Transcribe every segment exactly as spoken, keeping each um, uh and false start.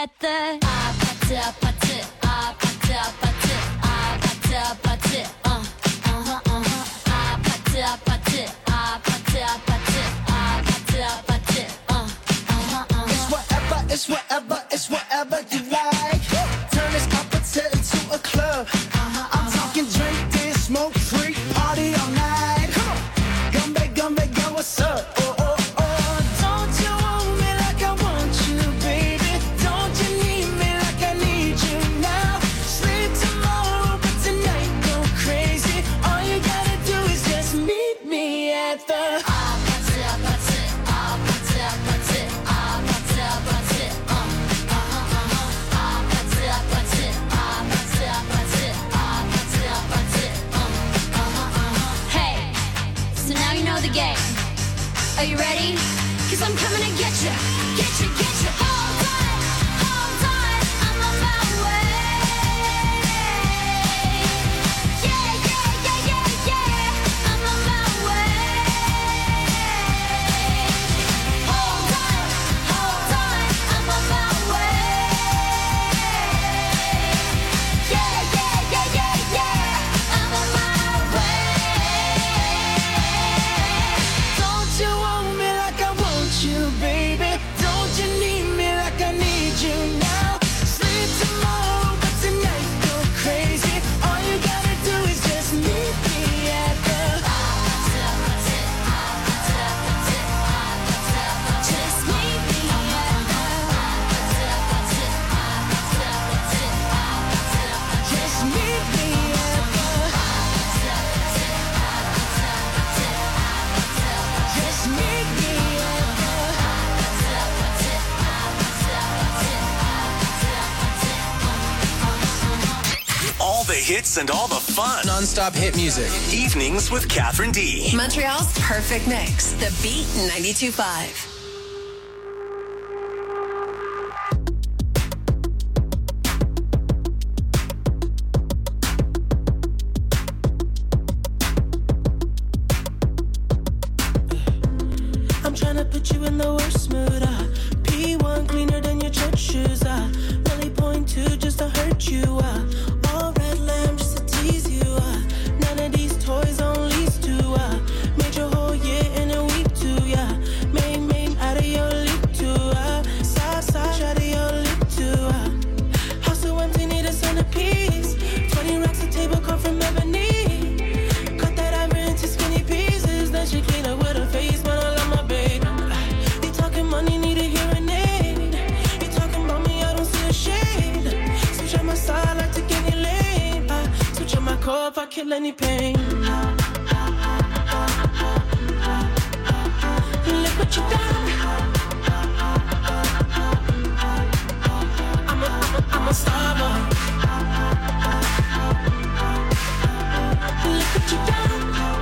at the 아파트 아파트 아파트 아파트 아파트 아파트 uh uh-huh uh-huh 아파트 아파트 아파트 아파트 아파트 아파트 uh uh-huh uh-huh It's whatever it's whatever it's whatever you like. Turn this apache into a club. I'm talking drink this smoke free party all night. Come on, Gumbe Gumbe girl, what's up? Oh oh oh, don't you want me like I want you, baby? Don't you need me like I need you now? Sleep tomorrow, but tonight go crazy. All you gotta do is just meet me at the 아파트 아파트 아파트 아파트 아파트 아파트 uh uh-huh uh-huh 아파트 아파트 아파트 아파트 아파트 아파트 uh uh-huh uh-huh Hey, so now you know the game. Are you ready? Cause I'm coming to get you, get you, get you. Hold on, hold on, I'm on my way. Yeah, yeah, yeah, yeah, yeah, I'm on my way. Hold on, hold on, I'm on my way. Yeah, yeah, yeah, yeah, yeah, I'm on my way. Don't you want me like I want you, baby? Don't you need me like I need you now? Sleep tomorrow, but tonight go crazy. All you gotta do is just meet me at the Just meet me at Just meet me at the Just meet me at All the hits and all the fun. Non-stop hit music. Evenings with Catherine D. Montreal's perfect mix. The Beat ninety-two point five. I'm tryna put you in the worst mood. Uh. P one cleaner than your church shoes. Uh. Really point two just to hurt you. Uh. All red lamb just to tease you. Uh. None of these toys on lease to. Uh. Made your whole year in a week too. Yeah. Made made out of your league too. Uh. Side side out of your league too. Uh. House so empty, need a centerpiece. Twenty racks a table come from ebony. Cut that ever into skinny pieces. Then she clean up with her face, man. I love my baby. You talking money, need a hearing aid. You talking about me, I don't see a shade. Switch on my side, I take any lane. I switch on my core if I kill any pain. Look what you done. I'm a, I'm a, I'm a star boy. Look what you done.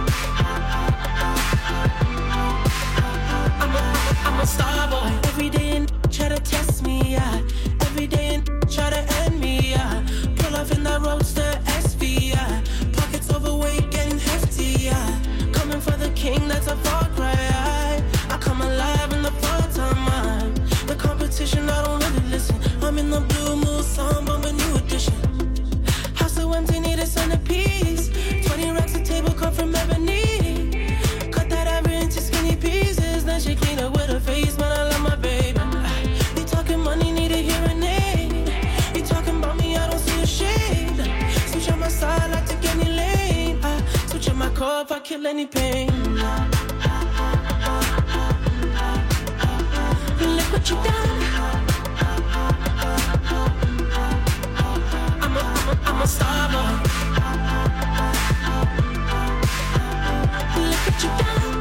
I'm a, I'm a star boy. Every day and try to test me, yeah. Every day and try to end me, yeah. Pull off in that roadster S V, yeah. Pockets overweight, getting hefty, yeah. Coming for the king, that's a far cry. I, I come alive in the fall time, man. The competition, I don't really listen. I'm in the blue moon song, but a new edition. House so empty, need a centerpiece. Twenty racks a table come from ebony. Cut that ever into skinny pieces. Then she clean up with her face, man. I love my baby. You talking money, need a hearing aid. You talking about me, I don't see a shade. Switch on my side, I take any lane. I switch on my core if I kill any pain. Look what you done. I'm a, I'm a, I'm a star boy. Look what you done.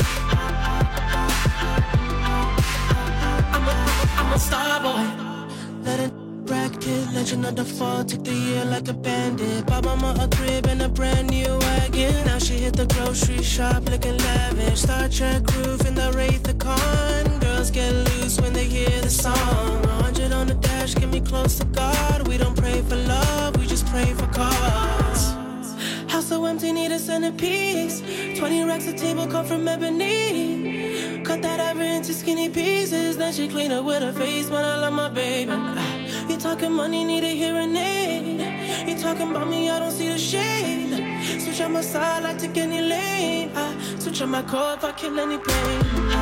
I'm a, I'm a, I'm a star boy. Let it bracket, legend of the fall. Took the year like a bandit. Bought mama a crib and a brand new wagon. Now she hit the grocery shop looking lavish. Star Trek roof in the Wraith the Con. Girls get loose when they hear the song. A hundred on the dash, get me close to God. We don't pray for love, we just pray for cause. House so empty, need a centerpiece. Twenty racks a table come from ebony. Cut that ever into skinny pieces. Then she clean up with her face, man. I love my baby. talking money, need a hearing aid. You talking about me, I don't see the shade. Switch on my side, I take any lane. I switch on my core if I kill any pain.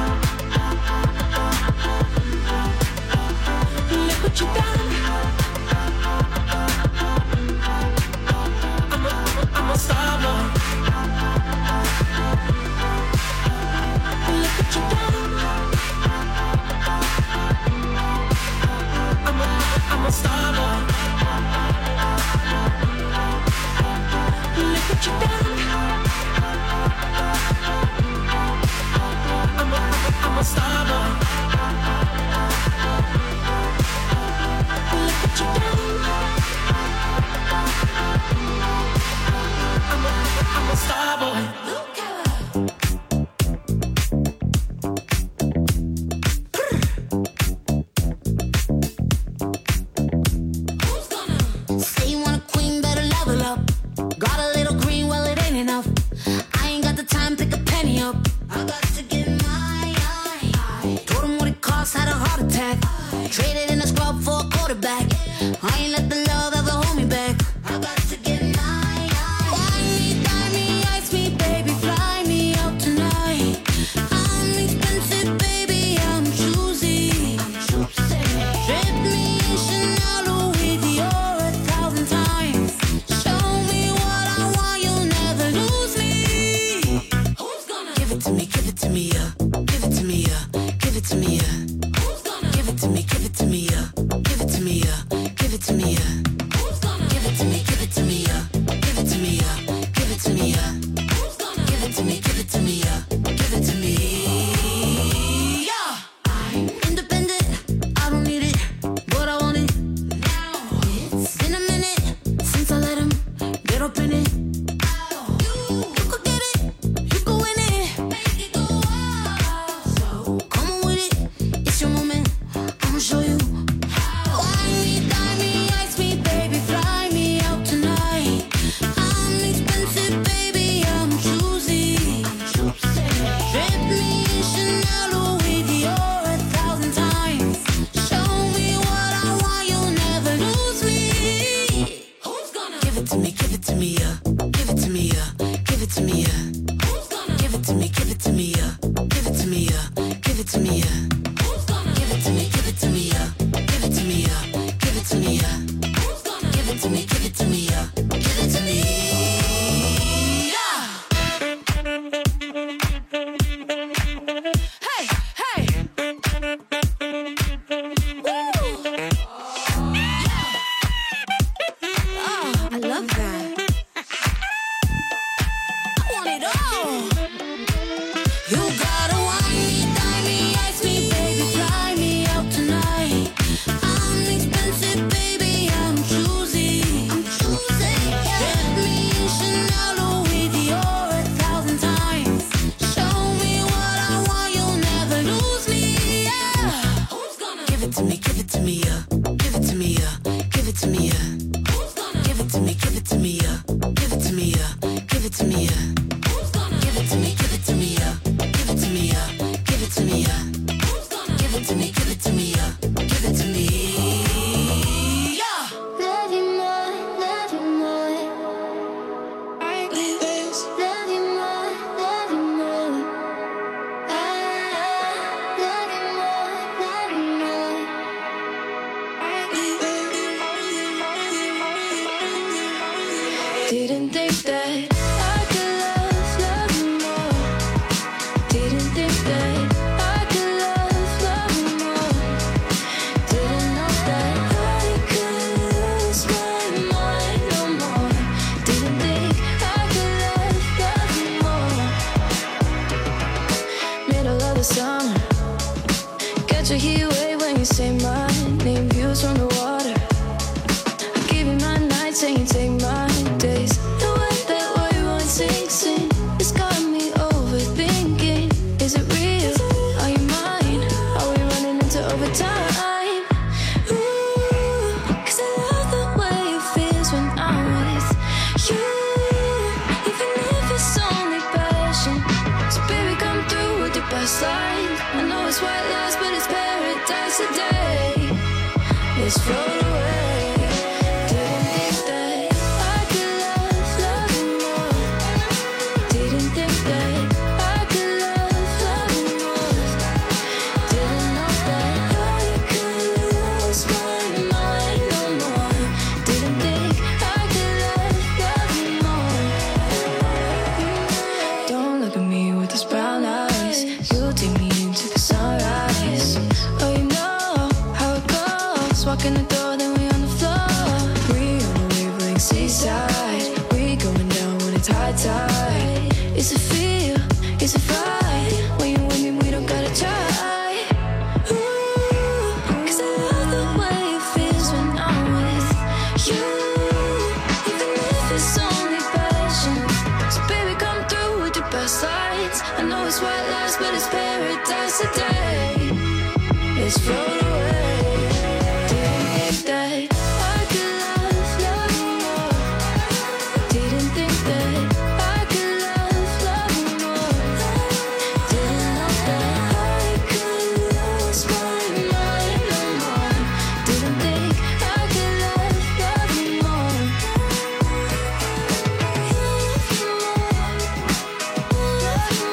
Look what you done. I'm a, I'm a star boy. Look what you done. I'm a, I'm a star boy. Look what you done. I'm a, I'm a star boy. Look what you done. I'm a, I'm a star boy. Traded in a scrub for a quarterback. I ain't let the love ever hold me back. I got to get my eye. Wine me, dine me, ice me, baby, fly me out tonight. I'm expensive, baby, I'm choosy. I'm choosy. Trip me in Chanel, Louis Dior a thousand times. Show me what I want, you'll never lose me. Who's gonna give it to me, give it to me, yeah. Give it to me, yeah. Give it to me, yeah. Give it to me, give it to me, yeah. Give it to me, yeah. Give it to me, yeah. Give it to me, give it to me, yeah. Give it to me, yeah. Give it to me, yeah. Give it to me, give it to me, yeah. Give it to me, yeah. I'm independent, I don't need it, but I want it now. It's been a minute since I let him get up in it. You, you could get it, you could win it, make it go wild. So come on with it, it's your moment. I'ma show you how. Wine me, dine me, ice me, baby, fly me out tonight. I'm expensive, baby, I'm choosy. I'm choosy. Trip me in Chanel, Louis Dior a thousand times. Show me what I want, you'll never lose me. Who's gonna give it to me, give it to me, yeah. Give it to me, yeah. Give it to me, yeah. Who's gonna give it to me, give it to me, yeah. Give it to me, yeah. Give it to me, yeah. Give it to me, give it to me, yeah. Give it to me, yeah. Give it to me, yeah. Give it to me, give it to me, yeah. Give it to me, yeah. Hey, hey. Woo. Yeah. Oh, I love that. I want it all. You gotta wine me, dine me, ice me, baby, fly me out tonight. I'm expensive, baby, I'm choosy. I'm choosy. Trip me in Chanel, Louis Dior a thousand times. Show me what I want, you'll never lose me. Yeah. Who's gonna give it to me, give it to me, yeah. Give it to me, yeah. Give it to me, yeah. Who's gonna give it to me, give it to me, yeah. Give it to me, yeah. Give it to me, yeah. Who's gonna give it to me, give it to me, yeah. Give it to me, yeah. Give it to me, yeah. Give it to me, give it to me, yeah. Give it to me, yeah. Love you more, love you more. Love you more, love you more. Ah, love you more, love you more. Didn't think that I could love, love you more. Didn't think that I could love, love you more. Didn't know that I could lose my mind no more. Didn't think I could love, love you more. Middle of the summer, catch a heat wave when you say my name. Views from the water, I give you my nights and you take my days. The way that we won't sing, sing, it's got me overthinking. Is it real? Are you mine? Are we running into overtime? Ooh, 'cause I love the way it feels when I'm with you. Even if it's only passion. So baby, come through with your best line. I know it's white lies, but it's paradise today. Let's float away. seaside. We going down when it's high tide. It's a feel, it's a vibe. When you with me, we don't gotta try. Ooh, 'cause I love the way it feels when I'm with you. Even if it's only passion. So baby, come through with the best lights. I know it's white lies, but it's paradise today. Let's float away. Didn't think that I could love, love you more. Didn't think that I could love, love you more. Didn't know that I could lose my mind no more. Didn't think I could love, love you more. Love you more. Love you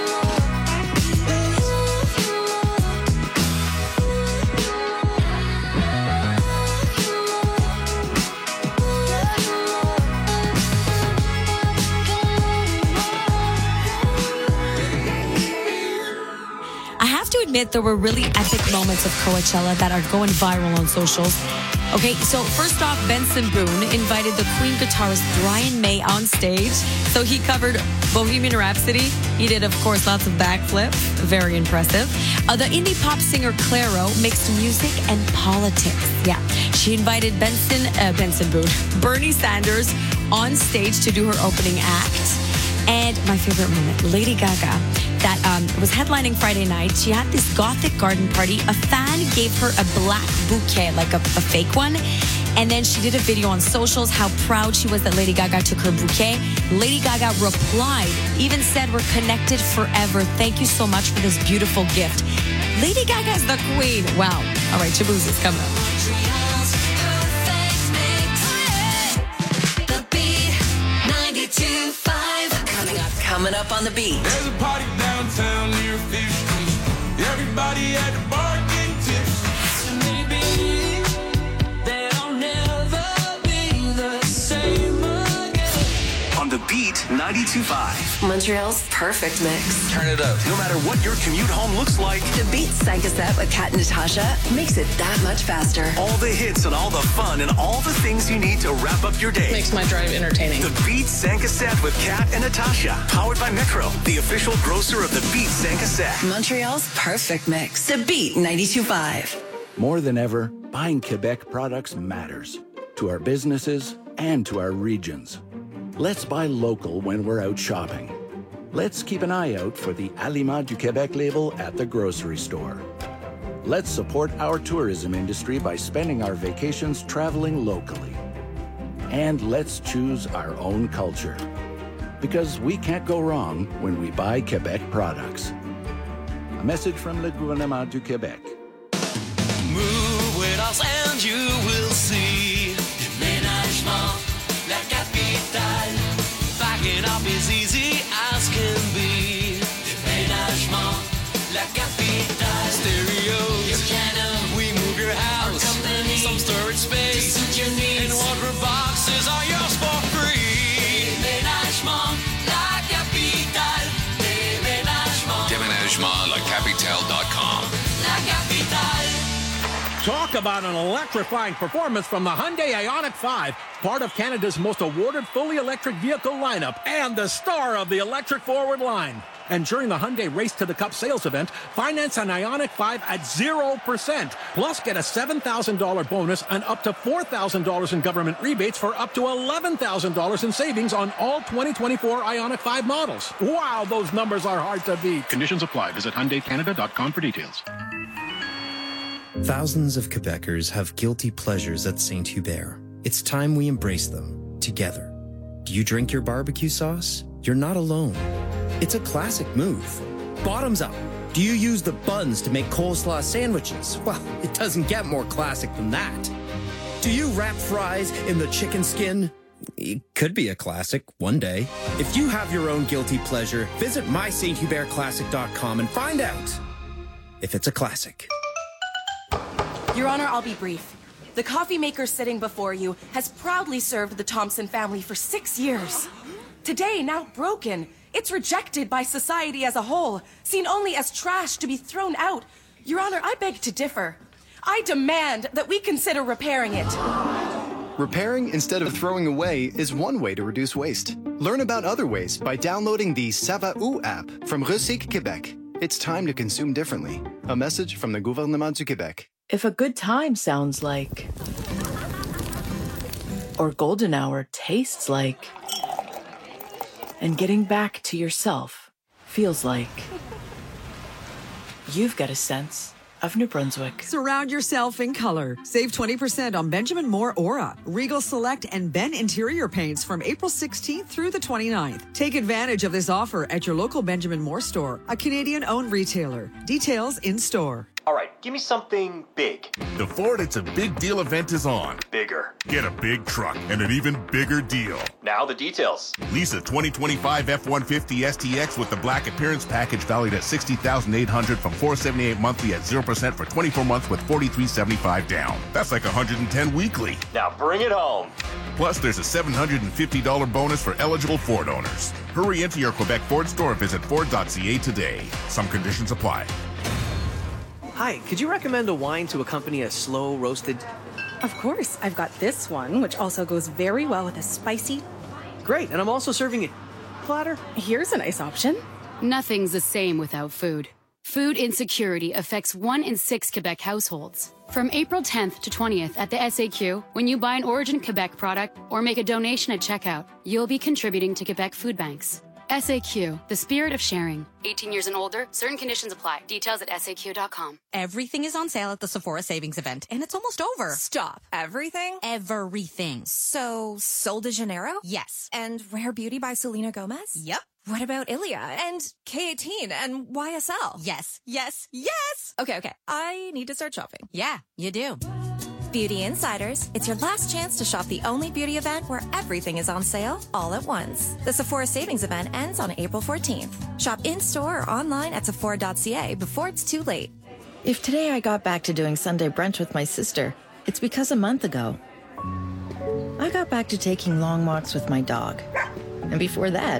I have to admit, there were really epic moments of Coachella that are going viral on socials. Okay, so first off, Benson Boone invited the Queen guitarist Brian May on stage. So he covered Bohemian Rhapsody. He did, of course, lots of backflips. Very impressive. Uh, the indie pop singer Clairo mixed music and politics. Yeah, she invited Benson, uh, Benson Boone, Bernie Sanders on stage to do her opening act. And my favorite moment, Lady Gaga, that um, was headlining Friday night. She had this gothic garden party. A fan gave her a black bouquet, like a, a fake one. And then she did a video on socials how proud she was that Lady Gaga took her bouquet. Lady Gaga replied, even said, "We're connected forever. Thank you so much for this beautiful gift." Lady Gaga is the queen. Wow. All right, Shaboozz is coming up. Montreal's perfect mix. The Beat ninety-two point five. Coming up, coming up on The Beat. There's a party downtown near Fifth Street. Everybody at the bar getting tips. Maybe they'll never be the same again. On The Beat ninety-two point five. Montreal's perfect mix. Turn it up. No matter what your commute home looks like, The Beat Psych Cassette with Kat and Natasha makes it that much faster. all the hits and all the fun and all the things you need to wrap up your day. Makes my drive entertaining. The Beat San Cassette with Kat and Natasha. Powered by Metro, the official grocer of The Beat San Cassette. Montreal's perfect mix. The Beat ninety-two point five. More than ever, buying Quebec products matters to our businesses and to our regions. Let's buy local when we're out shopping. Let's keep an eye out for the Aliments du Québec label at the grocery store. Let's support our tourism industry by spending our vacations traveling locally. And let's choose our own culture. Because we can't go wrong when we buy Quebec products. A message from Le Gouvernement du Québec. Move with us and you will see. Déménagement, la capitale. Backing up is easy as can be. Déménagement, la capitale. Stereos, your canon. We move your house. Our company, some storage space to suit your needs. And wardrobe boxes are yours for free. Déménagement, la capitale. Déménagement. Déménagement la capitale dot com. La capitale. Talk about an electrifying performance from the Hyundai Ioniq five, part of Canada's most awarded fully electric vehicle lineup and the star of the electric forward line. And during the Hyundai Race to the Cup sales event, finance an Ioniq five at zero percent. Plus, get a seven thousand dollars bonus and up to four thousand dollars in government rebates for up to eleven thousand dollars in savings on all twenty twenty-four Ioniq five models. Wow, those numbers are hard to beat. Conditions apply. Visit Hyundai Canada dot com for details. Thousands of Quebecers have guilty pleasures at Saint Hubert. It's time we embrace them together. Do you drink your barbecue sauce? You're not alone. It's a classic move. Bottoms up. Do you use the buns to make coleslaw sandwiches? Well, it doesn't get more classic than that. Do you wrap fries in the chicken skin? It could be a classic one day. If you have your own guilty pleasure, visit my saint hubert classic dot com and find out if it's a classic. Your Honor, I'll be brief. The coffee maker sitting before you has proudly served the Thompson family for six years. Today, now broken, it's rejected by society as a whole, seen only as trash to be thrown out. Your Honor, I beg to differ. I demand that we consider repairing it. Repairing instead of throwing away is one way to reduce waste. Learn about other ways by downloading the Ça va où app from Recycle Québec. It's time to consume differently. A message from the Gouvernement du Québec. If a good time sounds like, or golden hour tastes like, and getting back to yourself feels like, you've got a sense of New Brunswick. Surround yourself in color. Save twenty percent on Benjamin Moore Aura, Regal Select, and Ben Interior Paints from April sixteenth through the twenty-ninth. Take advantage of this offer at your local Benjamin Moore store, a Canadian-owned retailer. Details in store. All right, give me something big. The Ford It's a Big Deal event is on. Bigger. Get a big truck and an even bigger deal. Now the details. Lease a twenty twenty-five F one fifty S T X with the Black Appearance Package valued at sixty thousand eight hundred dollars from four hundred seventy-eight dollars monthly at zero percent for twenty-four months with forty-three seventy-five down. That's like one hundred ten weekly. Now bring it home. Plus, there's a seven hundred fifty dollars bonus for eligible Ford owners. Hurry into your Quebec Ford store. Visit Ford dot C A today. Some conditions apply. Hi, could you recommend a wine to accompany a slow roasted? Of course. I've got this one, which also goes very well with a spicy. Great, and I'm also serving a platter. Here's a nice option. Nothing's the same without food. Food insecurity affects one in six Quebec households. From April tenth to twentieth at the S A Q, when you buy an Origin Quebec product or make a donation at checkout, you'll be contributing to Quebec food banks. S A Q, the spirit of sharing. eighteen years and older, certain conditions apply. Details at S A Q dot com. Everything is on sale at the Sephora Savings Event, and it's almost over. Stop. Everything? Everything. So, Sol de Janeiro? Yes. And Rare Beauty by Selena Gomez? Yep. What about Ilia and K eighteen and Y S L? Yes. Yes. Yes. Okay, okay. I need to start shopping. Yeah, you do. Beauty Insiders, it's your last chance to shop the only beauty event where everything is on sale all at once. The Sephora Savings Event ends on April fourteenth. Shop in-store or online at Sephora dot C A before it's too late. If today I got back to doing Sunday brunch with my sister, it's because a month ago, I got back to taking long walks with my dog. And before that,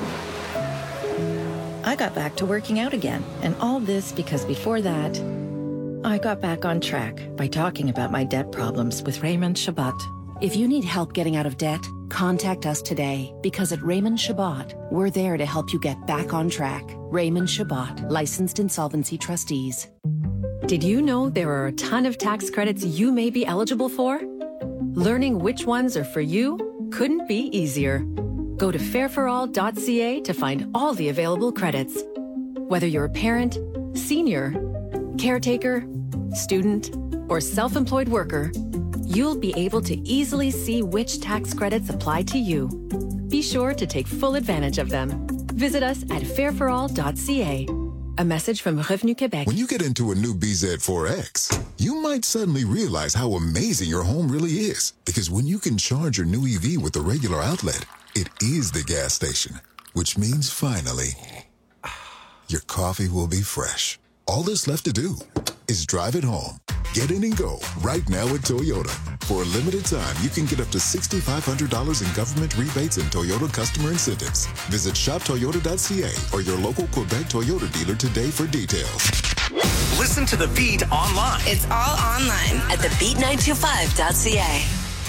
I got back to working out again. And all this because before that, I got back on track by talking about my debt problems with Raymond Chabot. If you need help getting out of debt, contact us today, because at Raymond Chabot, we're there to help you get back on track. Raymond Chabot, licensed insolvency trustees. Did you know there are a ton of tax credits you may be eligible for? Learning which ones are for you couldn't be easier. Go to fair for all dot C A to find all the available credits. Whether you're a parent, senior, caretaker, student, or self-employed worker, you'll be able to easily see which tax credits apply to you. Be sure to take full advantage of them. Visit us at fair for all dot C A. A message from Revenu Québec. When you get into a new B Z four X, you might suddenly realize how amazing your home really is. Because when you can charge your new E V with a regular outlet, it is the gas station. Which means finally, your coffee will be fresh. All that's left to do is drive it home. Get in and go right now at Toyota. For a limited time, you can get up to six thousand five hundred dollars in government rebates and Toyota customer incentives. Visit shop toyota dot C A or your local Quebec Toyota dealer today for details. Listen to The Beat online. It's all online at the beat nine two five dot C A.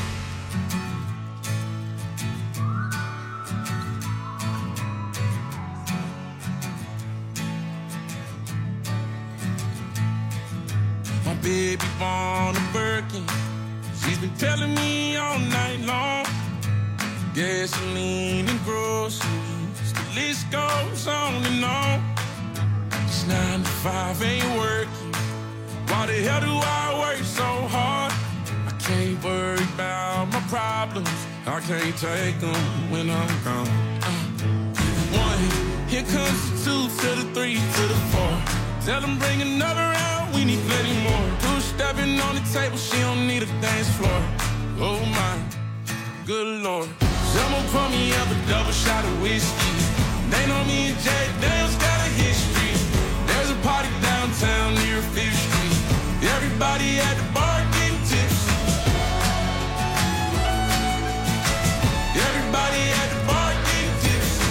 Baby born a Birkin. She's been telling me all night long. Gasoline and groceries, the list goes on and on. This nine to five ain't working. Why the hell do I work so hard? I can't worry about my problems. I can't take them when I'm gone. Uh, one, here comes the two to the three to the four. Tell them bring another round, we need plenty more. Two stepping on the table, she don't need a dance floor. Oh my, good lord. Someone pour me up a double shot of whiskey. They know me and Jay Dale's got a history. There's a party downtown near Fifth Street. Everybody at the bar getting tipsy. Everybody at the bar getting tipsy.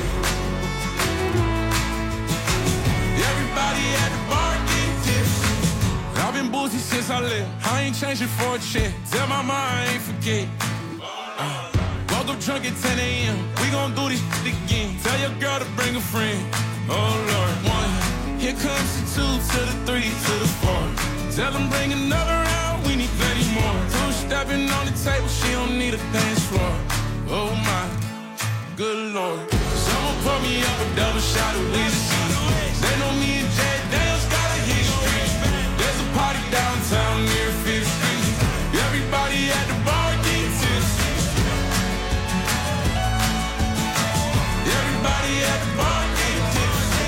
Everybody at the bar getting tipsy. I've been boozy since I left. I ain't changing for a check. Tell my mind I ain't forget. it. Uh, woke up drunk at ten a.m. We gon' do this shit again. Tell your girl to bring a friend. Oh Lord, one. Here comes the two to the three to the four. Tell them bring another round. We need plenty more. Two stepping on the table. She don't need a dance floor. Oh my, good Lord. Someone pour me up a double shot of whiskey. They know me and Jack Daniels got a history. There's a party downtown near Fifth Street. Everybody at the bar getting tipsy. Everybody at the bar getting tipsy.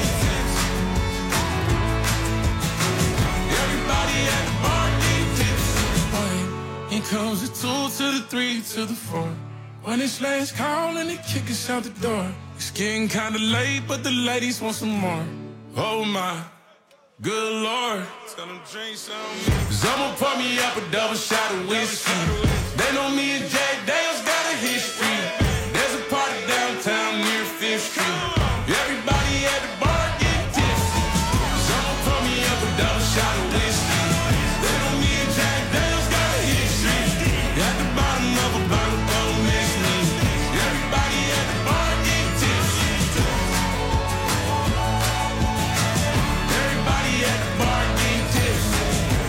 Everybody at the bar getting tipsy. Here comes the two to the three to the four. When it's last call and they kick us out the door. It's getting kinda late, but the ladies want some more. Oh my, good Lord. Tell them drink some. Someone pour me up a double shot of whiskey. They know me and Jack Daniels got a history. There's a party downtown near Fifth Street. Everybody at the bar getting tipsy. Someone pour me up a double shot of whiskey. They know me and Jack Daniels got a history. At the bottom of a bottle, don't miss me. Everybody at the bar getting tipsy. Everybody at the bar getting tipsy.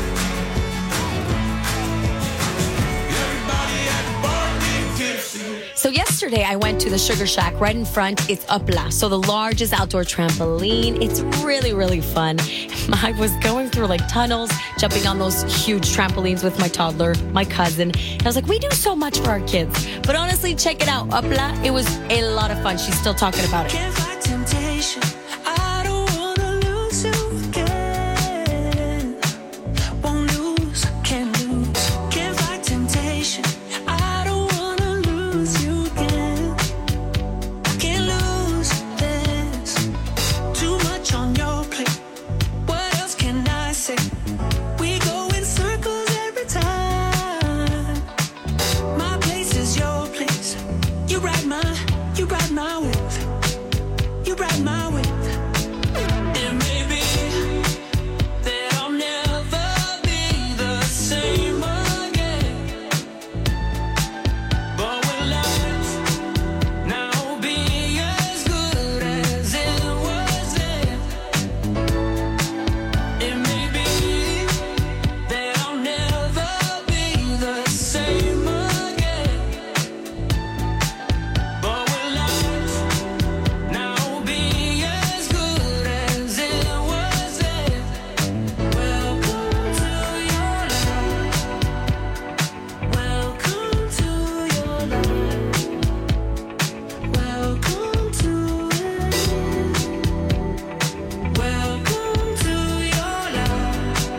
Everybody at the bar getting tipsy. So yesterday I went to the Sugar Shack right in front. It's Upla, so the largest outdoor trampoline. It's really, really fun. I was going through like tunnels, jumping on those huge trampolines with my toddler, my cousin. And I was like, we do so much for our kids. But honestly, check it out. Upla, it was a lot of fun. She's still talking about it. Can't fight temptation. I don't wanna lose you again. Won't lose, can't lose. Can't fight temptation. I don't wanna lose you again. I can't lose this. Too much on your plate. What else can I say? We go in circles every time. My place is your place. You ride my, you ride my wave. You ride my wave. And maybe that I'll never be the same again. But will life now be as good as it was then? And maybe that I'll never be the same again. But will life now be as good as it was then? Welcome to your life. Welcome to your life. Welcome to it. Welcome to your life.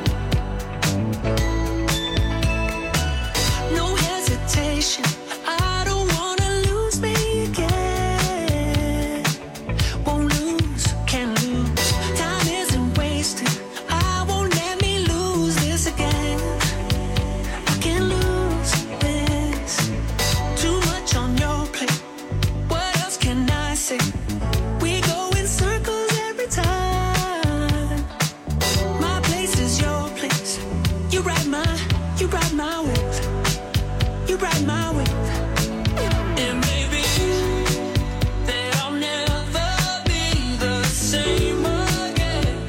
No hesitation. I don't wanna lose me again. Won't lose, can't lose. Time isn't wasted. I won't let me lose this again. I can't lose this. Too much on your plate. What else can I say? We go in circles every time. My place is your place. You ride my, you ride my wave. You ride my wave. And maybe that I'll never be the same again.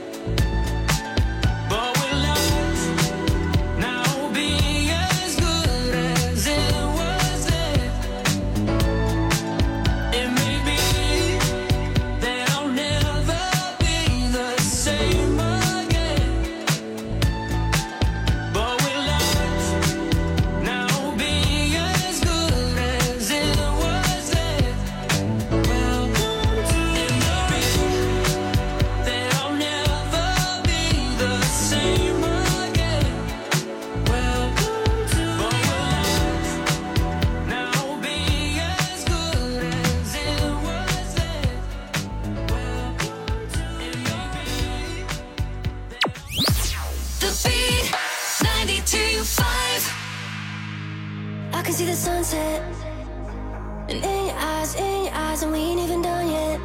But will life now be as good as it was then? And maybe that I'll never be the same again. But will life now be as good as it was then? Welcome to and maybe that I'll never be the same again. Welcome to but will life now be as good as it was then? Welcome to and maybe The Beat ninety-two point five. I can see the sunset, and in your eyes, in your eyes, and we ain't even done yet.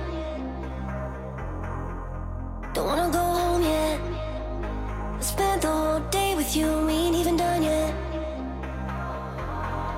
Don't wanna go home yet. I spent the whole day with you, and we ain't even done yet.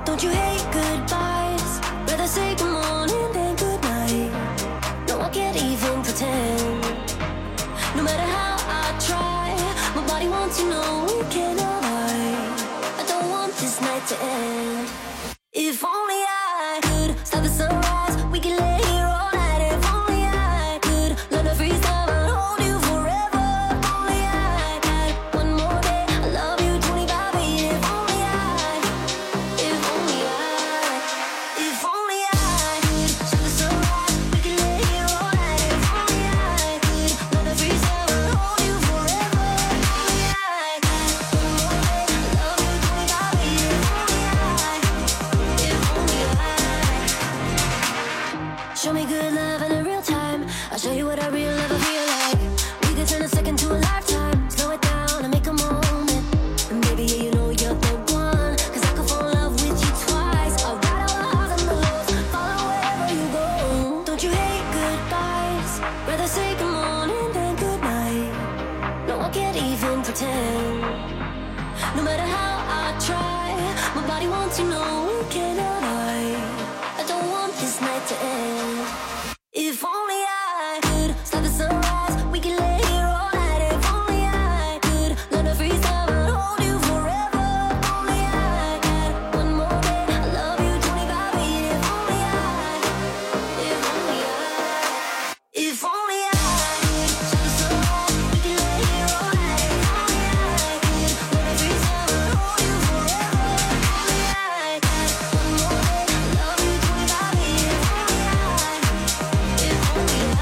Don't you hate goodbyes? Rather say good morning than good night. No, I can't even pretend. No matter how I try, my body wants to know we cannot lie. I don't want this night to end. If only I could stop the sunrise, we can lay here all night. If only I could learn to freeze time and hold you forever. If only I had one more day, I love you twenty-five eight. If only I, if only I, if only I could stop the sunrise, we can lay here all night. If only I could learn to freeze time and hold you forever. If only I had one more day, I love you twenty-five eight. If only I. Show me good love in a real time. I'll show you what a real lover feel like. We could turn a second to a lifetime. Slow it down and make a moment. And baby, yeah, you know you're the one. Cause I could fall in love with you twice. I'll ride all the highs and the lows, follow wherever you go. Don't you hate goodbyes? Rather say good morning than good night. No, I can't even pretend. No matter how I try, my body wants to know we cannot lie. I don't want this night to end. If only I could stop the sunrise, we can lay here all night. If only I could learn to freeze time and hold you forever. If only I had one more day, I love you twenty-five eight. If only I, if only I, if only I could stop the sunrise, we can lay here all night. If only I could learn to freeze time and hold you forever. If only I had one more day, I love you twenty-five eight. If only I, if only I.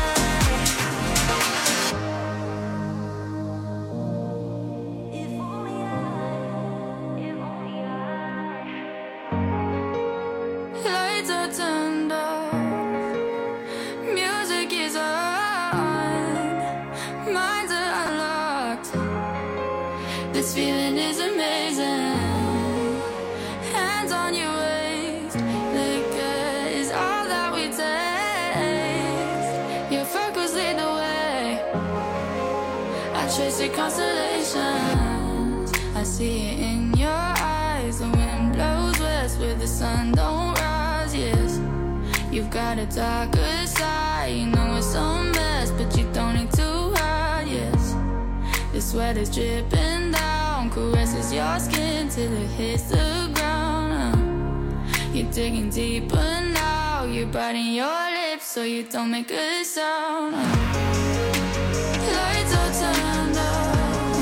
Lights are turned off, music is on, minds are unlocked. This feeling is amazing. Hands on your waist, liquor is all that we taste. Your freckles lead the way. I trace your constellations. I see it in your eyes. The wind blows west where the sun don't rise. Yes, you've got a darker side. You know it's a mess, but you don't need to hide. Yes, the sweat is dripping down, caresses your skin till it hits the ground. Uh, You're digging deeper now. You're biting your lips so you don't make a sound. Uh, Lights are turned off,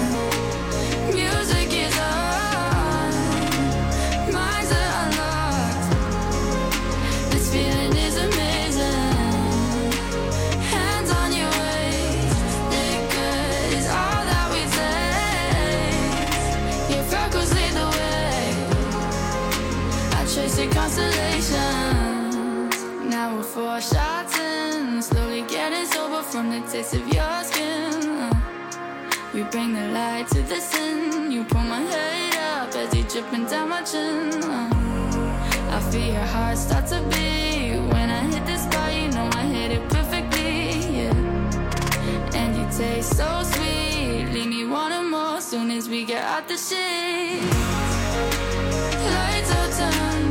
music is on, minds are unlocked. This feeling is amazing. Hands on your waist, liquor is all that we taste. Your freckles lead the way. I trace your constellations. Now we're four shots in, slowly getting sober from the taste of your skin. We bring the light to the sin. You pull my head up as you dripping down my chin. I feel your heart start to beat. When I hit the spot, you know I hit it perfectly, yeah. And you taste so sweet, leave me wanting more soon as we get out the sheets. Lights are turned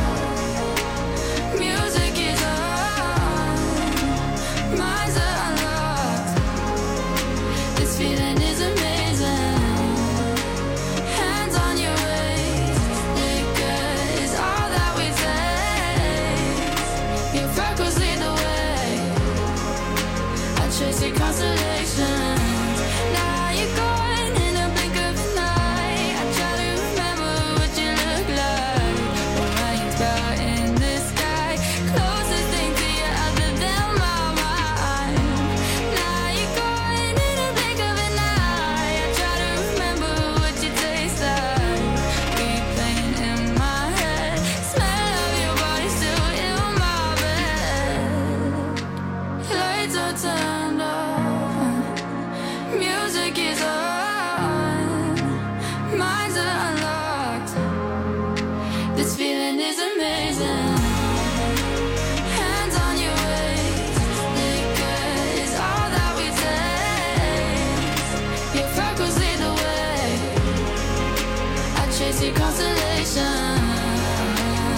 off, music is on, minds are unlocked. This feeling is amazing. Hands on your waist, liquor is all that we taste. Your freckles lead the way. I trace your constellations. Now you're gone in a blink of an eye. I try to remember what you look like. Orion's belt in the sky, closest thing to you other than my mind. Now you're gone in a blink of an eye. I try to remember what you taste like. Replaying in my head, smell of your body still in my bed. Lights are turned off, music is on, minds are unlocked. This feeling is amazing. Hands on your waist, liquor is all that we taste. Your freckles lead the way. I chase your constellations.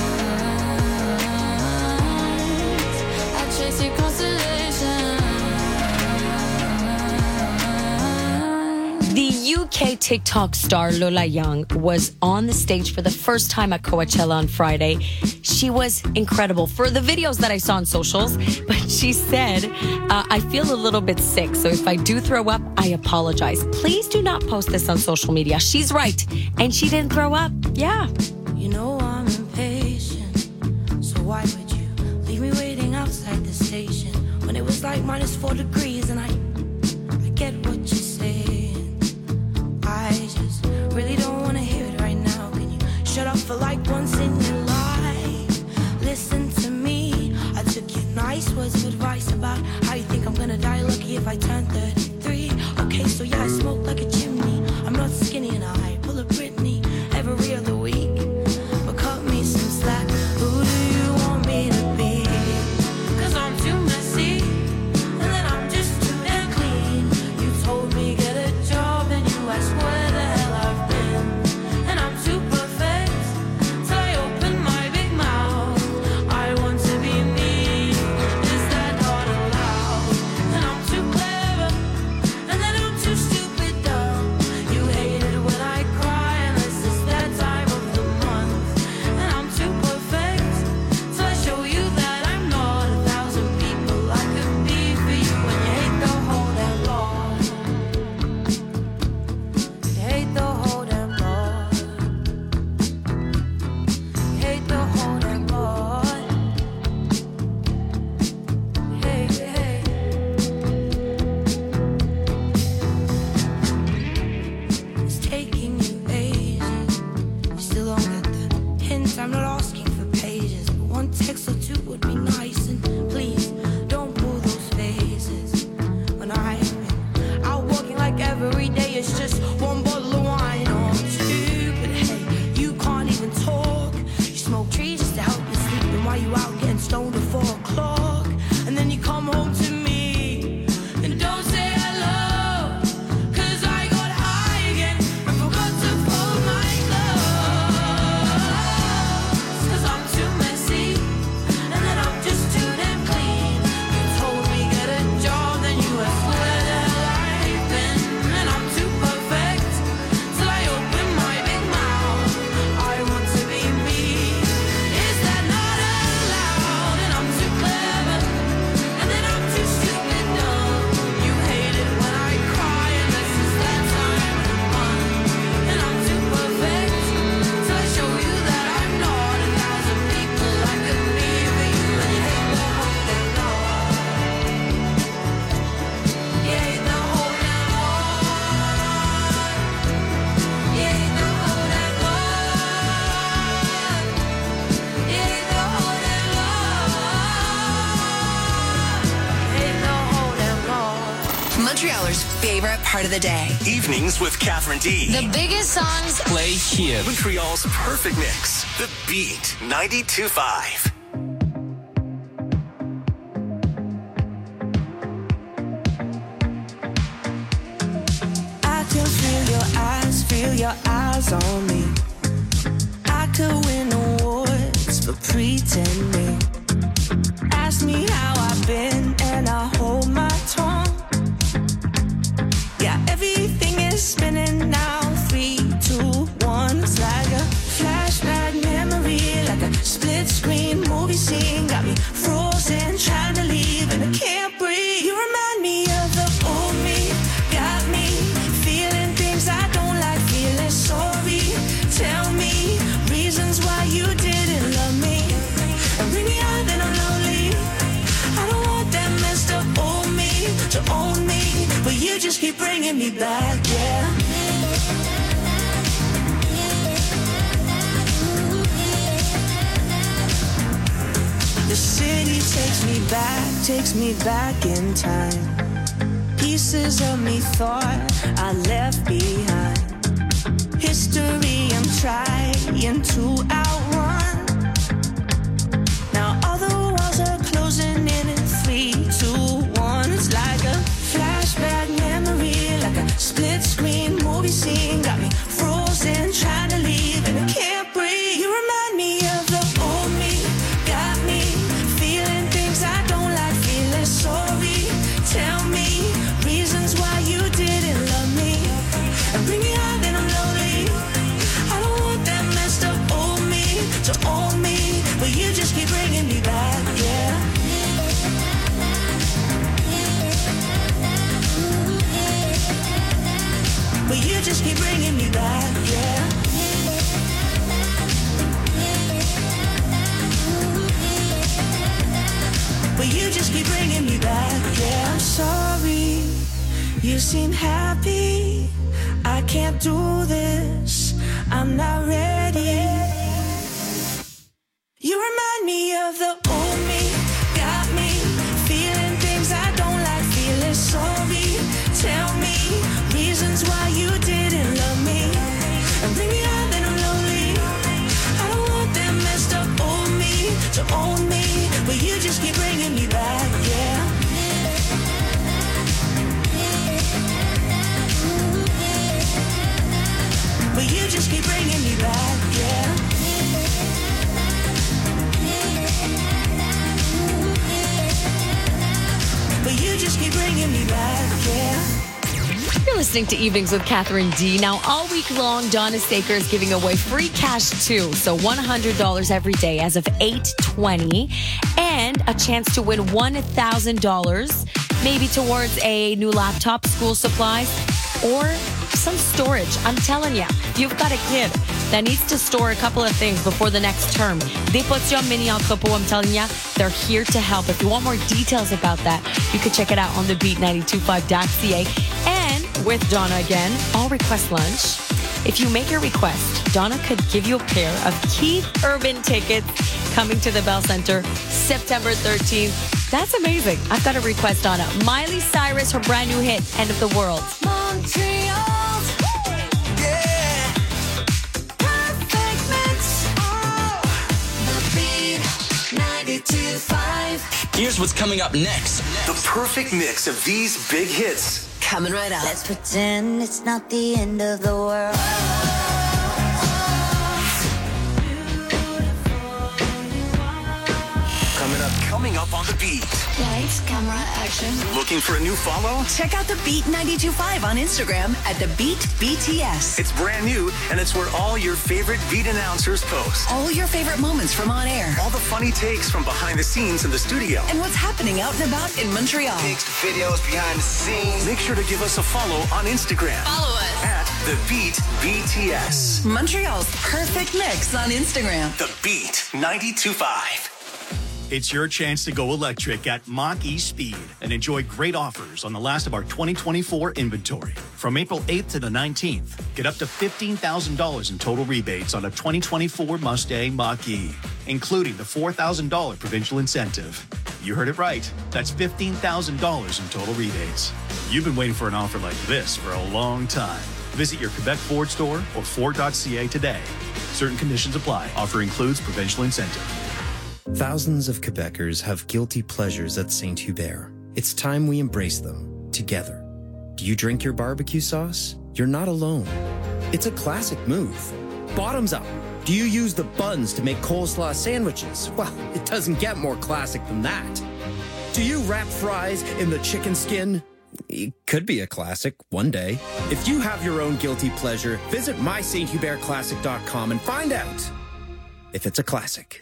TikTok star Lola Young was on the stage for the first time at Coachella on Friday. She was incredible for the videos that I saw on socials, but she said, uh, I feel a little bit sick, so if I do throw up, I apologize. Please do not post this on social media. She's right, and she didn't throw up. Yeah. You know I'm impatient, so why would you leave me waiting outside the station when it was like minus four degrees and I, I get what you're saying. I just really don't want to hear it right now. Can you shut up for like once in your life? Listen to me. I took your nice words of advice about how you think I'm gonna die lucky if I turn thirty-three. Okay, so yeah, I smoke like a chimney. I'm not skinny and I pull a Britney every other week. But cut me some slack. Who do you want me to be? Cause I'm too messy, and then I'm just too damn clean. You told me get a job and you asked where the hell I've been. And I'm too perfect till I open my big mouth. I want to be me, is that not allowed? And I'm too clever, and then I'm too stupid dumb. You hate it when I cry unless it's that time of the month. And I'm too perfect till I show you that I'm not a thousand people I could be for you. When you hate the whole damn lot, you hate the whole damn lot, you hate the whole damn lot. Hey, hey. It's taking you ages. You still don't get the hint. I'm not asking for pages, but one text or two would be nice. And please don't pull those phases. When I'm out walking like every day, it's just one bottle of wine or two. But hey, you can't even talk. You smoke trees just to help you sleep. And while you out getting stoned at four o'clock, and then you come home to me and don't say hello. Cause I got high again and forgot to fold my clothes. Cause I'm too messy, and then I'm just too damn clean. You told me get a job, then you asked where the hell I've been. And I'm too perfect till I open my big mouth. I want to be me, is that not allowed? And I'm too clever, and then I'm too stupid dumb. You hate it when I cry unless it's that time of the month. And I'm too perfect till I show you that I'm not a thousand people I could be for you. And you hate the whole damn lot, you hate the whole damn lot, you hate the whole damn lot, you hate the whole damn lot, you hate the whole damn lot. Montrealers' favorite part of the day. Evenings with Catherine D. The biggest songs Play here. Montreal's perfect mix. The Beat ninety-two point five. I can feel your eyes, feel your eyes on me. I could win awards for pretending. Ask me how I've been and I hold my tongue. Yeah, everything is spinning now. Three, two, one. It's like a flashback memory, like a split screen movie scene. Got me frozen, trying to leave, and I can't breathe. You remind me of the old me. Got me feeling things I don't like, feeling sorry. Tell me reasons why you didn't love me, and bring me out then I'm lonely. I don't want that messed up old me to own me, but you just keep bringing me back, yeah. The city takes me back, takes me back in time. Pieces of me thought I left behind. History I'm trying to outrun. Now all the walls are closing in in three, two, one. It's like a flashback memory, like a split screen movie scene. Got me frozen, trying to leave, and I can't breathe. You remind me of the old me. Got me feeling things I don't like, feeling sorry. Tell me reasons why you didn't love me, and bring me out You seem happy. I can't do this. I'm not ready. You remind me of the old me. Got me feeling things I don't like feeling. Sorry, tell me reasons why you didn't love me. And bring me out then I'm lonely. I don't want that messed up old me to own me, but you just keep bringing me back, yeah. But you just keep bringing me back, yeah. But you just keep bringing me back, yeah. You're listening to Evenings with Catherine D. Now, all week long, Donna Staker is giving away free cash too. So one hundred dollars every day as of eight twenty. And a chance to win one thousand dollars, maybe towards a new laptop, school supplies, or some storage. I'm telling you, you've got a kid that needs to store a couple of things before the next term. Dépôt Mini Entrepôt, I'm telling you, they're here to help. If you want more details about that, you can check it out on the beat ninety-two point five dot c a. And with Donna again, I'll request lunch. If you make your request, Donna could give you a pair of Keith Urban tickets coming to the Bell Center September thirteenth. That's amazing. I've got a request, Donna. Miley Cyrus, her brand new hit, End of the World. Montreal's, yeah, perfect mix. Oh, the beat ninety-two point five. Here's what's coming up next. The perfect mix of these big hits. Coming right up. Let's pretend it's not the end of the world. Coming up, coming up on the beat. Lights, camera, action. Looking for a new follow? Check out the Beat ninety-two point five on Instagram at the Beat B T S. It's brand new, and it's where all your favorite beat announcers post. All your favorite moments from on air. All the funny takes from behind the scenes in the studio. And what's happening out and about in Montreal. Takes, videos behind the scenes. Make sure to give us a follow on Instagram. Follow us at the Beat B T S. Montreal's perfect mix on Instagram. The Beat ninety-two point five. It's your chance to go electric at Mach-E Speed and enjoy great offers on the last of our twenty twenty-four inventory. From April eighth to the nineteenth, get up to fifteen thousand dollars in total rebates on a twenty twenty-four Mustang Mach-E, including the four thousand dollars provincial incentive. You heard it right. That's fifteen thousand dollars in total rebates. You've been waiting for an offer like this for a long time. Visit your Quebec Ford store or Ford dot c a today. Certain conditions apply. Offer includes provincial incentive. Thousands of Quebecers have guilty pleasures at Saint Hubert. It's time we embrace them together. Do you drink your barbecue sauce? You're not alone. It's a classic move. Bottoms up. Do you use the buns to make coleslaw sandwiches? Well, it doesn't get more classic than that. Do you wrap fries in the chicken skin? It could be a classic one day. If you have your own guilty pleasure, visit my saint hubert classic dot com and find out if it's a classic.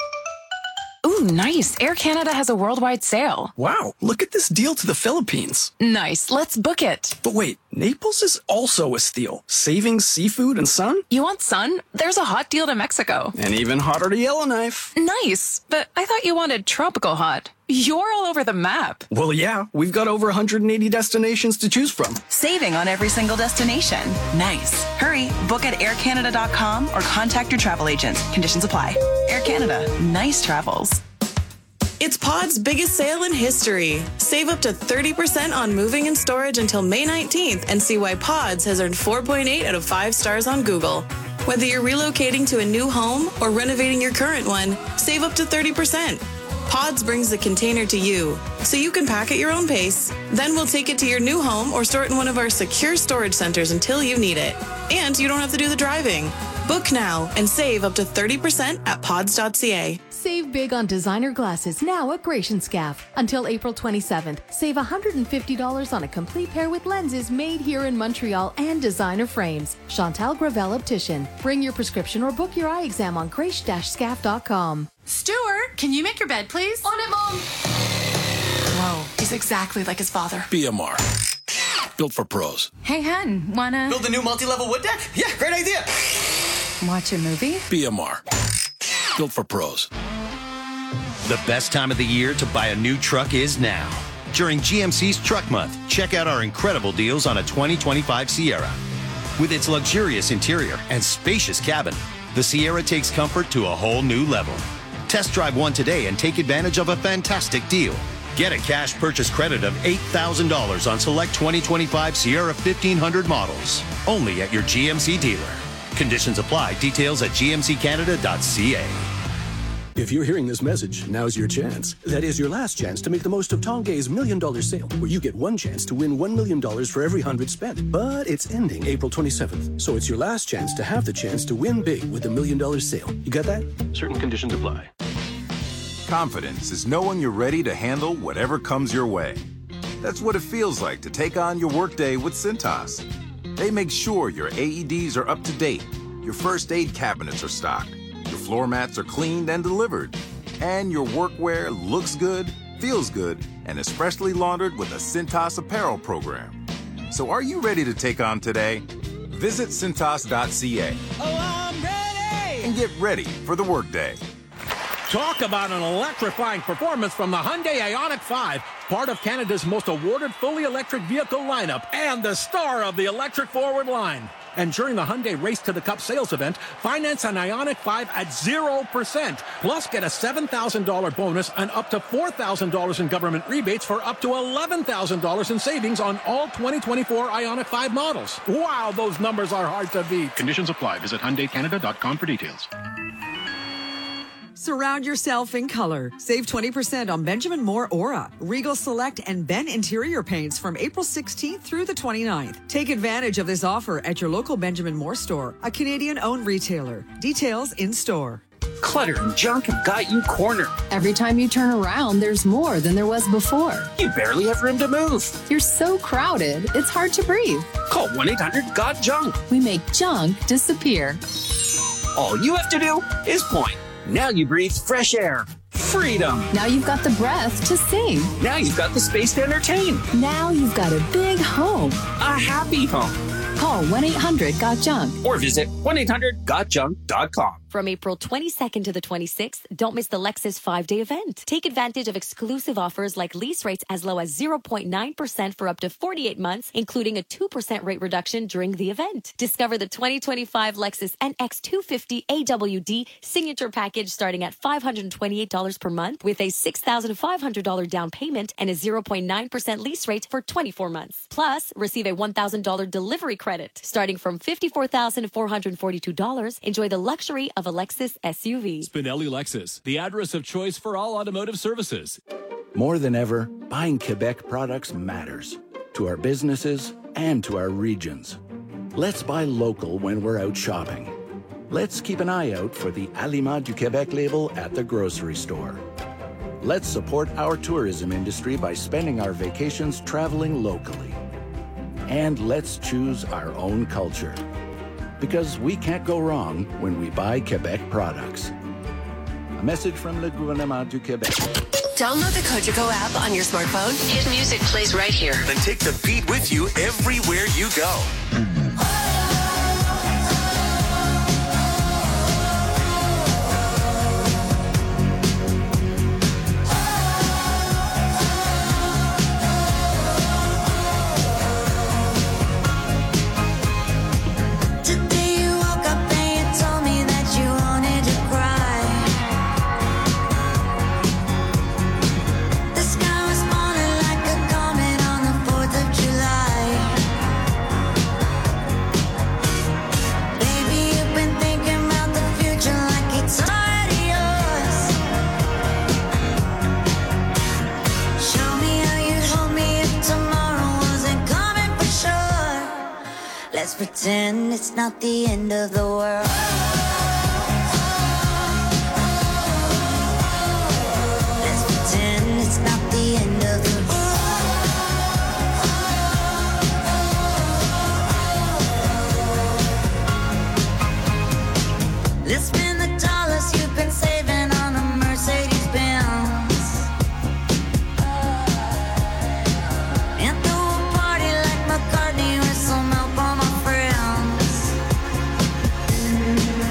Ooh, nice. Air Canada has a worldwide sale. Wow, look at this deal to the Philippines. Nice. Let's book it. But wait, Naples is also a steal. Savings, seafood, and sun? You want sun? There's a hot deal to Mexico. And even hotter to Yellowknife. Nice. But I thought you wanted tropical hot. You're all over the map. Well, yeah, we've got over one hundred eighty destinations to choose from. Saving on every single destination. Nice. Hurry, book at air canada dot com or contact your travel agent. Conditions apply. Air Canada. Nice travels. It's Pod's biggest sale in history. Save up to thirty percent on moving and storage until May nineteenth and see why Pods has earned four point eight out of five stars on Google. Whether you're relocating to a new home or renovating your current one, save up to thirty percent. Pods brings the container to you, so you can pack at your own pace. Then we'll take it to your new home or store it in one of our secure storage centers until you need it. And you don't have to do the driving. Book now and save up to thirty percent at pods dot c a. Save big on designer glasses now at Gratian Scaff. Until April twenty-seventh, save one hundred fifty dollars on a complete pair with lenses made here in Montreal and designer frames. Chantal Gravel Optician. Bring your prescription or book your eye exam on grace dash scaff dot com. Stuart, can you make your bed, please? On it, Mom. Whoa, he's exactly like his father. B M R. Built for pros. Hey, hun, wanna... Build a new multi-level wood deck? Yeah, great idea. Watch a movie? B M R. Built for pros. The best time of the year to buy a new truck is now. During G M C's Truck Month, check out our incredible deals on a twenty twenty-five Sierra. With its luxurious interior and spacious cabin, the Sierra takes comfort to a whole new level. Test drive one today and take advantage of a fantastic deal. Get a cash purchase credit of eight thousand dollars on select twenty twenty-five Sierra fifteen hundred models. Only at your G M C dealer. Conditions apply. Details at g m c canada dot c a. If you're hearing this message, now's your chance. That is your last chance to make the most of Tongay's Million Dollar Sale, where you get one chance to win one million dollars for every hundred spent. But it's ending April twenty-seventh, so it's your last chance to have the chance to win big with the Million Dollar Sale. You got that? Certain conditions apply. Confidence is knowing you're ready to handle whatever comes your way. That's what it feels like to take on your workday with Cintas. They make sure your A E Ds are up to date, your first aid cabinets are stocked, your floor mats are cleaned and delivered, and your workwear looks good, feels good, and is freshly laundered with a Cintas apparel program. So are you ready to take on today? Visit cintas dot c a. Oh, I'm ready! And get ready for the workday. Talk about an electrifying performance from the Hyundai Ioniq five, part of Canada's most awarded fully electric vehicle lineup and the star of the electric forward line. And during the Hyundai Race to the Cup sales event, finance an Ioniq five at zero percent. Plus, get a seven thousand dollars bonus and up to four thousand dollars in government rebates for up to eleven thousand dollars in savings on all twenty twenty-four Ioniq five models. Wow, those numbers are hard to beat. Conditions apply. Visit hyundai canada dot com for details. Surround yourself in color. Save twenty percent on Benjamin Moore Aura, Regal Select, and Ben Interior Paints from April sixteenth through the twenty-ninth. Take advantage of this offer at your local Benjamin Moore store, a Canadian-owned retailer. Details in store. Clutter and junk have got you cornered. Every time you turn around, there's more than there was before. You barely have room to move. You're so crowded, it's hard to breathe. Call one eight hundred got junk. We make junk disappear. All you have to do is point. Now you breathe fresh air. Freedom. Now you've got the breath to sing. Now you've got the space to entertain. Now you've got a big home. A happy home. Call one eight hundred got junk. Or visit one eight hundred got junk dot com. From April twenty-second to the twenty-sixth, don't miss the Lexus five-day event. Take advantage of exclusive offers like lease rates as low as zero point nine percent for up to forty-eight months, including a two percent rate reduction during the event. Discover the twenty twenty-five Lexus N X two fifty A W D Signature Package starting at five hundred twenty-eight dollars per month with a six thousand five hundred dollars down payment and a zero point nine percent lease rate for twenty-four months. Plus, receive a one thousand dollars delivery credit. Starting from fifty-four thousand four hundred forty-two dollars, enjoy the luxury of a Lexus S U V. Spinelli Lexus, the address of choice for all automotive services. More than ever, buying Quebec products matters to our businesses and to our regions. Let's buy local when we're out shopping. Let's keep an eye out for the Aliments du Québec label at the grocery store. Let's support our tourism industry by spending our vacations traveling locally. And let's choose our own culture. Because we can't go wrong when we buy Quebec products. A message from Le Gouvernement du Québec. Download the Cogeco app on your smartphone. Hit music plays right here. Then take the beat with you everywhere you go. Let's pretend it's not the end of the world. Let's pretend it's not the end of the world. Let's spend the dollars you've been saving on a Mercedes Benz. And throw a party like McCartney with some help on my friends.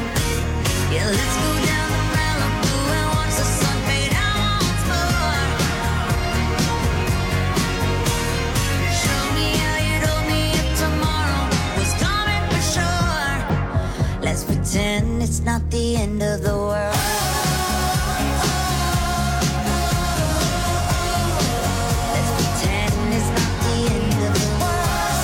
not the end of the world. Let's pretend it's not the end of the world.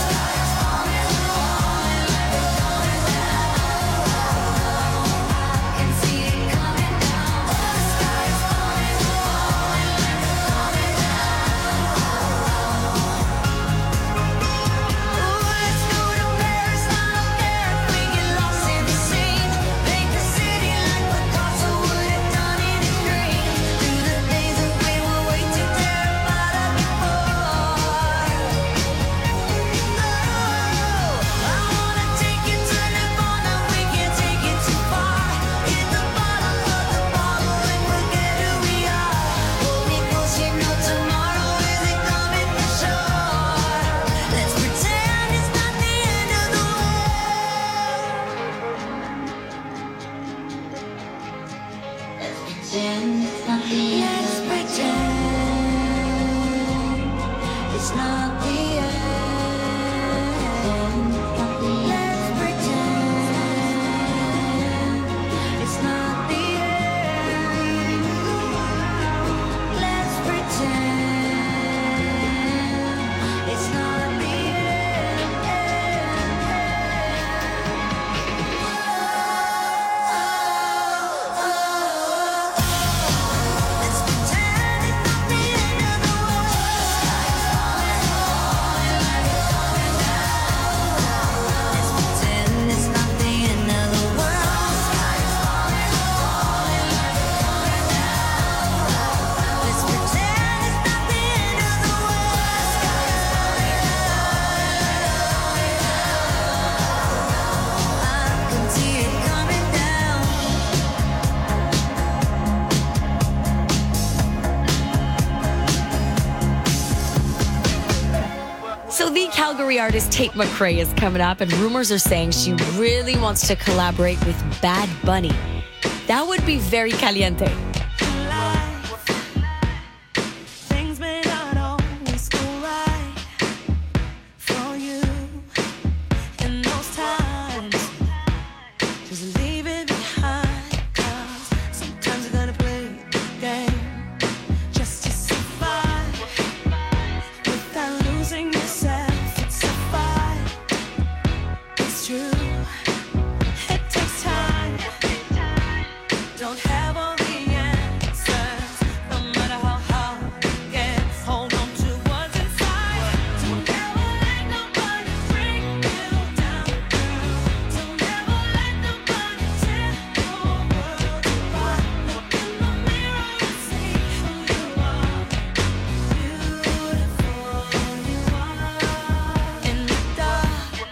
I can see it coming down. The sky is falling, falling, falling down. Ooh, let's go to Paris. I don't care if we get lost in the scene. Make the city like Picasso would have done it in green. Through the days that we were way too terrified of before. Oh, I wanna take you to Nirvana. We can't take it too far. Hit the bottom of the bottle and forget who we are. Hold me close, you know tomorrow isn't coming for sure. Let's pretend it's not the end of the world. Let's pretend it's not the end. Let's pretend it's not the end. Let's pretend it's not the end. Let's pretend it's not the Let's pretend it's not the end of the world. Let's pretend it's not the end of the world. Let's pretend it's not the end of the world. I can see it coming down. So the Calgary artist Tate McRae is coming up, and rumors are saying she really wants to collaborate with Bad Bunny. That would be very caliente. Things may not always go right for you in those times. Just leave it behind, 'cause sometimes you gotta play the game just to survive without losing yourself. It's a fight. It's true. It takes time. Don't have all the answers, no matter how hard it gets. Hold on to what's inside. Don't ever let nobody bring you down, girl. Don't ever let nobody tear your world apart. Look in the mirror and see who you are. Beautiful you are. In the dark,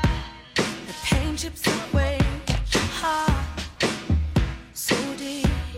the pain chips away at your heart. So deep,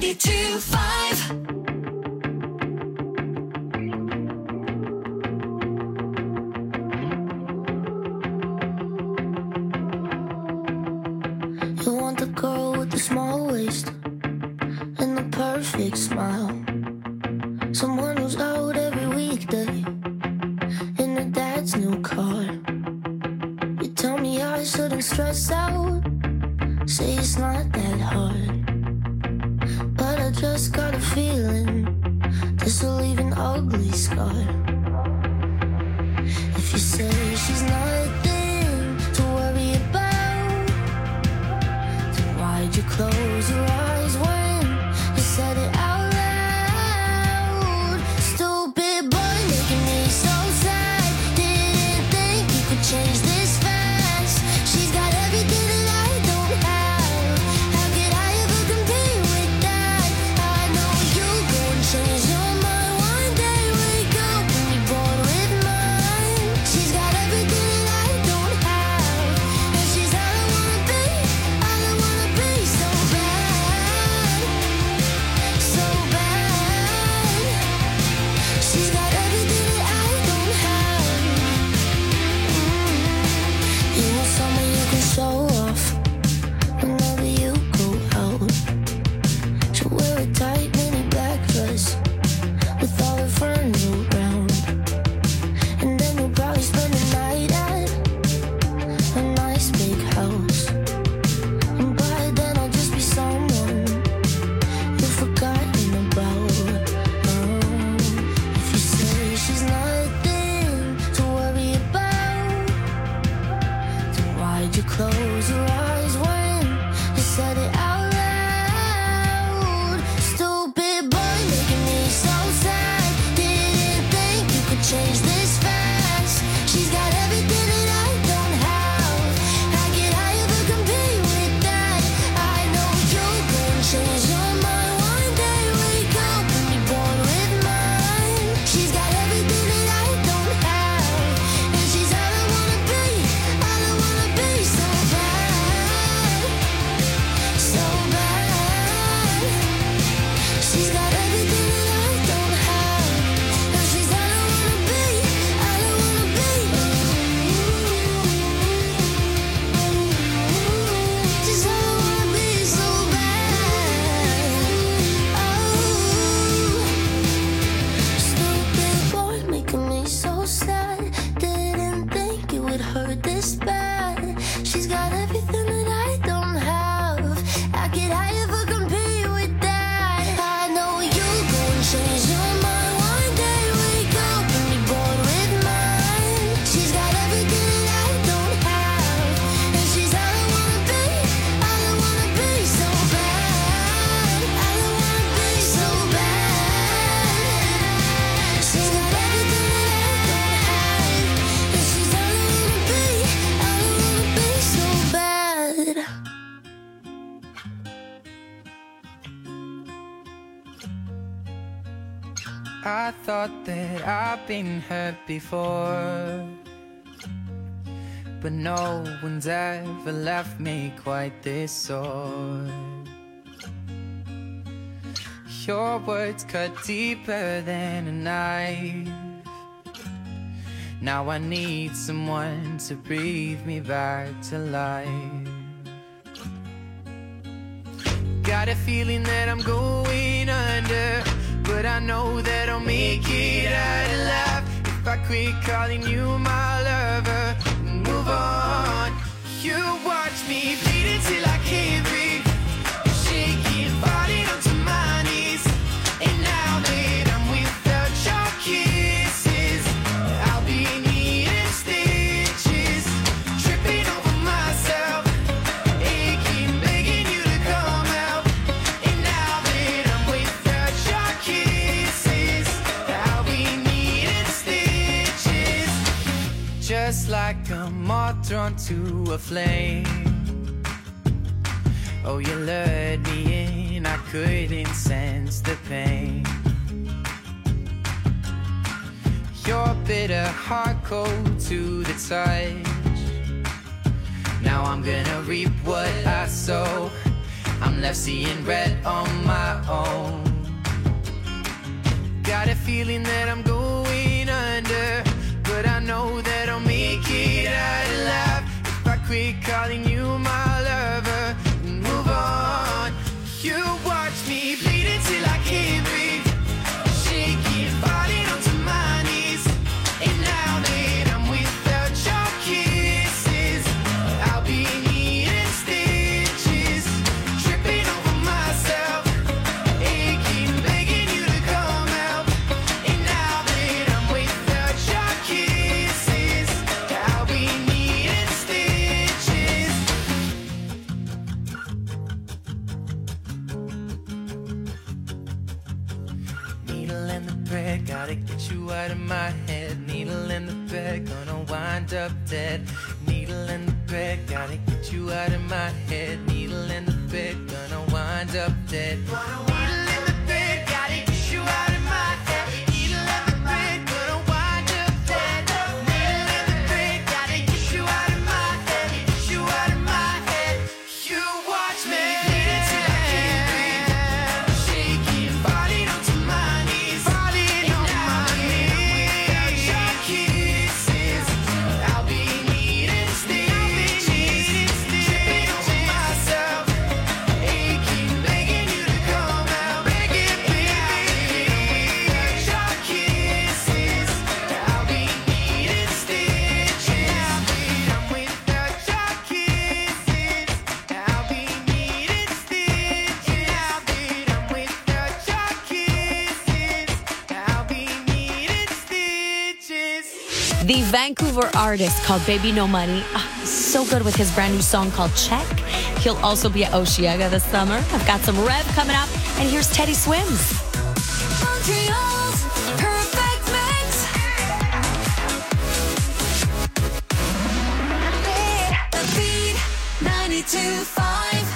ninety-two point five. You want the girl with the small waist and the perfect smile. Someone who's out every weekday in her dad's new car. You tell me I shouldn't stress out, say it's not that hard. But I just got a feeling this will leave an ugly scar. If you say she's nothing to worry about, then why'd you close your eyes when you said it out loud? Stupid boy making me so sad. Didn't think you could change this fast. She's got everything that I don't have. How could I ever compete with that? I know you go and change your mind one day. Wake up and be bored with mine. She's got everything that I don't have, and she's all I wanna be, all I wanna be. So bad, so bad. She's got everything that I don't have. Mm. You want someone you can show off whenever you go out. She'll wear a tight mini black dress with all her friends around, and then you'll probably spend the night at a nice big house. And by then I'll just be someone you've forgotten about. Oh, if you say she's nothing to worry about, then why'd you close your eyes when you said it out loud? Stupid boy making me so sad. Didn't think you could change this fast. She's got everything that I don't have. How could I ever compete with that? I know you'll go and change your mind one day. Wake up and be bored with mine. She's got everything that I don't have, and she's all I wanna be, all I wanna be. So bad, so bad. She's got everything that I don't have, and she's all I wanna be, all I wanna be. She's all I wanna be, so bad. Oh, stupid boy making me so sad. Didn't think it would hurt this bad. She's got everything that I don't have. How could I ever compete with that? I know you'll go and change your mind one day. Wake up and be bored with mine. She's got everything that I don't have, and she's all I wanna be, all I wanna be. So bad, all I wanna be. So bad. She's got everything that I don't have, and she's all I wanna be, all I wanna be. So bad. I thought that I've been hurt before, but no one's ever left me quite this sore. Your words cut deeper than a knife. Now I need someone to breathe me back to life. Got a feeling that I'm going under, but I know that I'll make it out alive if I quit calling you my lover and move on. You watch me bleed until I can't breathe, shaking, falling onto my knees. And now that I'm without your kisses, I'll be needing stitches, tripping over myself, aching, begging you to come out. And now that I'm without your kisses, I'll be needing stitches, just like a moth drawn to a flame. Oh, you lured me in, I couldn't sense the pain. Your bitter heart cold to the touch. Now I'm gonna reap what I sow. I'm I'm left seeing red on my own. Got a feeling that I'm going under, but I know that I'll make it out alive if I quit calling you my lover and move on. You watch me bleed until I can't breathe, shaking, falling onto my knees. And now that I'm without your kisses, I'll be needing stitches, tripping over myself, aching, begging you to come help. And now that I'm without your kisses, I'll be needing stitches. Needle in the thread, gotta get you out of my head. Needle in the thread, gonna wind up dead. Needle in the thread, gotta get you out of my head. Needle in the thread, gonna wind up dead. Needle in the thread, gotta get you out of my head. Needle in the thread, gonna wind up dead. Needle in the thread, gotta get you out of my head. Get you out of my head. You watch me bleed until I can't breathe, shaking, falling onto my knees. Falling on my knees. Without your kisses, I'll be needing stitches, tripping over myself, aching, begging you to come out, begging, begging. Without your kisses, I'll be needing stitches. I'm without your kisses, I'll be needing stitches. I'm without your kisses, I'll be needing stitches. The Vancouver artist called Baby No Money, ah, so good with his brand new song called Check. He'll also be at Osheaga this summer. I've got some Rev coming up, and here's Teddy Swims. Montreal's perfect mix. The Beat ninety-two point five.